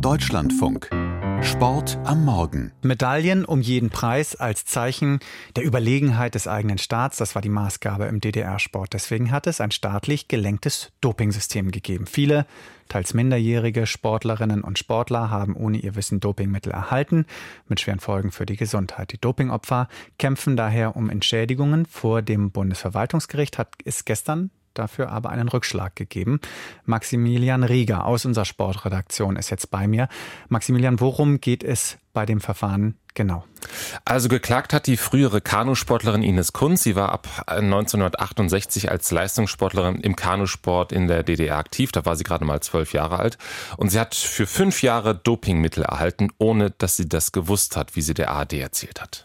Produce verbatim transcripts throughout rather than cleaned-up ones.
Deutschlandfunk. Sport am Morgen. Medaillen um jeden Preis als Zeichen der Überlegenheit des eigenen Staats, das war die Maßgabe im D D R-Sport. Deswegen hat es ein staatlich gelenktes Dopingsystem gegeben. Viele, teils minderjährige Sportlerinnen und Sportler haben ohne ihr Wissen Dopingmittel erhalten, mit schweren Folgen für die Gesundheit. Die Dopingopfer kämpfen daher um Entschädigungen. Vor dem Bundesverwaltungsgericht hat es gestern dafür aber einen Rückschlag gegeben. Maximilian Rieger aus unserer Sportredaktion ist jetzt bei mir. Maximilian, worum geht es bei dem Verfahren genau? Also geklagt hat die frühere Kanusportlerin Ines Kunz. Sie war ab neunzehnhundertachtundsechzig als Leistungssportlerin im Kanusport in der D D R aktiv. Da war sie gerade mal zwölf Jahre alt. Und sie hat für fünf Jahre Dopingmittel erhalten, ohne dass sie das gewusst hat, wie sie der A R D erzählt hat.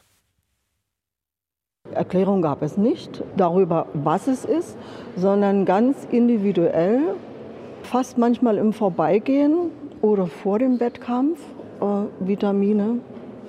Erklärung gab es nicht darüber, was es ist, sondern ganz individuell, fast manchmal im Vorbeigehen oder vor dem Wettkampf, äh, Vitamine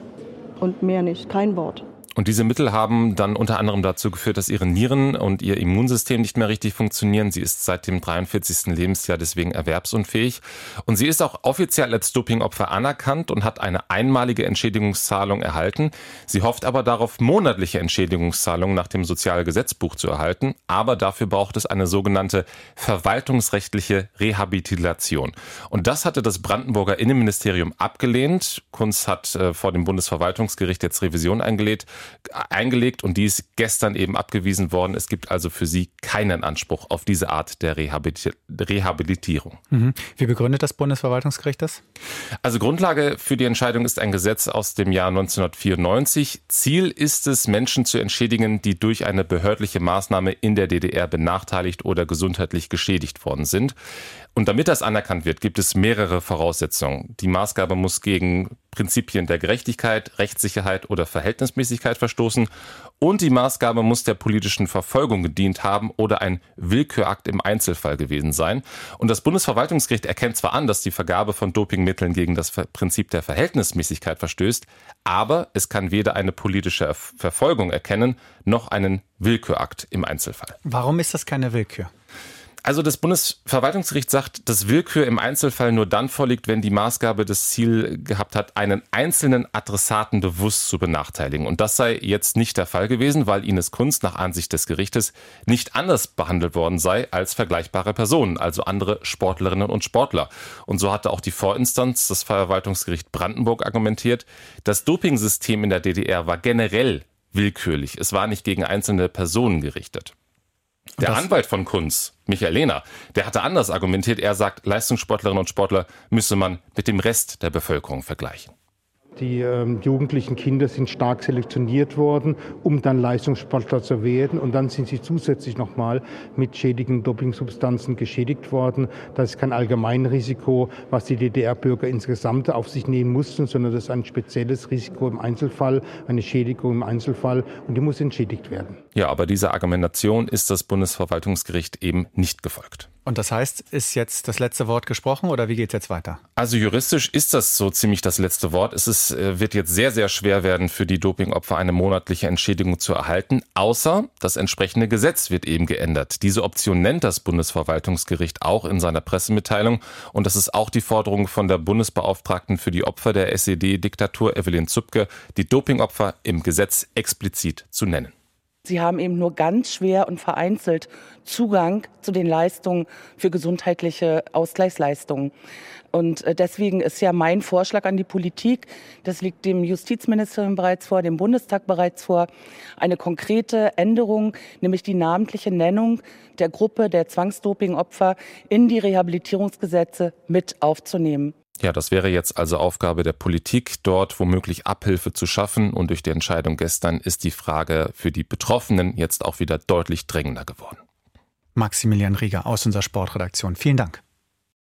und mehr nicht, kein Wort. Und diese Mittel haben dann unter anderem dazu geführt, dass ihre Nieren und ihr Immunsystem nicht mehr richtig funktionieren. Sie ist seit dem dreiundvierzigsten Lebensjahr deswegen erwerbsunfähig. Und sie ist auch offiziell als Dopingopfer anerkannt und hat eine einmalige Entschädigungszahlung erhalten. Sie hofft aber darauf, monatliche Entschädigungszahlungen nach dem Sozialgesetzbuch zu erhalten. Aber dafür braucht es eine sogenannte verwaltungsrechtliche Rehabilitation. Und das hatte das Brandenburger Innenministerium abgelehnt. Kunz hat äh, vor dem Bundesverwaltungsgericht jetzt Revision eingelegt. eingelegt und die ist gestern eben abgewiesen worden. Es gibt also für sie keinen Anspruch auf diese Art der Rehabilit- Rehabilitierung. Mhm. Wie begründet das Bundesverwaltungsgericht das? Also Grundlage für die Entscheidung ist ein Gesetz aus dem Jahr neunzehnhundertvierundneunzig. Ziel ist es, Menschen zu entschädigen, die durch eine behördliche Maßnahme in der D D R benachteiligt oder gesundheitlich geschädigt worden sind. Und damit das anerkannt wird, gibt es mehrere Voraussetzungen. Die Maßgabe muss gegen Prinzipien der Gerechtigkeit, Rechtssicherheit oder Verhältnismäßigkeit verstoßen und die Maßgabe muss der politischen Verfolgung gedient haben oder ein Willkürakt im Einzelfall gewesen sein. Und das Bundesverwaltungsgericht erkennt zwar an, dass die Vergabe von Dopingmitteln gegen das Prinzip der Verhältnismäßigkeit verstößt, aber es kann weder eine politische Verfolgung erkennen, noch einen Willkürakt im Einzelfall. Warum ist das keine Willkür? Also das Bundesverwaltungsgericht sagt, dass Willkür im Einzelfall nur dann vorliegt, wenn die Maßgabe das Ziel gehabt hat, einen einzelnen Adressaten bewusst zu benachteiligen. Und das sei jetzt nicht der Fall gewesen, weil Ines Kunz nach Ansicht des Gerichtes nicht anders behandelt worden sei als vergleichbare Personen, also andere Sportlerinnen und Sportler. Und so hatte auch die Vorinstanz, das Verwaltungsgericht Brandenburg, argumentiert, das Dopingsystem in der D D R war generell willkürlich. Es war nicht gegen einzelne Personen gerichtet. Der Anwalt von Kunz, Michael Lehner, der hatte anders argumentiert. Er sagt, Leistungssportlerinnen und Sportler müsse man mit dem Rest der Bevölkerung vergleichen. Die ähm, jugendlichen Kinder sind stark selektioniert worden, um dann Leistungssportler zu werden. Und dann sind sie zusätzlich nochmal mit schädigenden Dopingsubstanzen geschädigt worden. Das ist kein Allgemeinrisiko, was die D D R-Bürger insgesamt auf sich nehmen mussten, sondern das ist ein spezielles Risiko im Einzelfall, eine Schädigung im Einzelfall. Und die muss entschädigt werden. Ja, aber dieser Argumentation ist das Bundesverwaltungsgericht eben nicht gefolgt. Und das heißt, ist jetzt das letzte Wort gesprochen oder wie geht es jetzt weiter? Also juristisch ist das so ziemlich das letzte Wort. Es ist, wird jetzt sehr, sehr schwer werden, für die Dopingopfer eine monatliche Entschädigung zu erhalten, außer das entsprechende Gesetz wird eben geändert. Diese Option nennt das Bundesverwaltungsgericht auch in seiner Pressemitteilung. Und das ist auch die Forderung von der Bundesbeauftragten für die Opfer der S E D-Diktatur, Evelyn Zupke, die Dopingopfer im Gesetz explizit zu nennen. Sie haben eben nur ganz schwer und vereinzelt Zugang zu den Leistungen für gesundheitliche Ausgleichsleistungen. Und deswegen ist ja mein Vorschlag an die Politik, das liegt dem Justizministerium bereits vor, dem Bundestag bereits vor, eine konkrete Änderung, nämlich die namentliche Nennung der Gruppe der Zwangsdopingopfer in die Rehabilitierungsgesetze mit aufzunehmen. Ja, das wäre jetzt also Aufgabe der Politik, dort womöglich Abhilfe zu schaffen. Und durch die Entscheidung gestern ist die Frage für die Betroffenen jetzt auch wieder deutlich drängender geworden. Maximilian Rieger aus unserer Sportredaktion. Vielen Dank.